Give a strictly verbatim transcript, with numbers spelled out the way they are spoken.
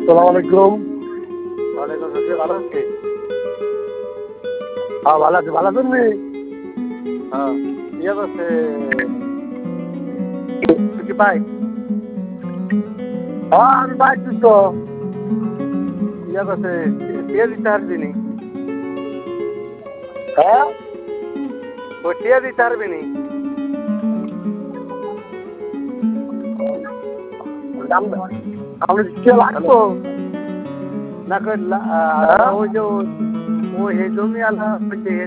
সালাম আলাইকুম। ওয়ালাইকুম আসসালাম, ভালো আছি। হ্যাঁ ভালো আছি, ভালো আছেন নি? হ্যাঁ ইয়ে করছে, তুই কি পাই হ্যাঁ আমি পাইছি তো। ইয়ে করছে, টিয়া দিতে পারবি নি? হ্যাঁ ওই টিয়া দিতে পারবি নি? আপনি কে লাগতো? না কই লা- আহ, হ্যাঁ? ওই যে ও- ওই হে জমি আলা ওই যে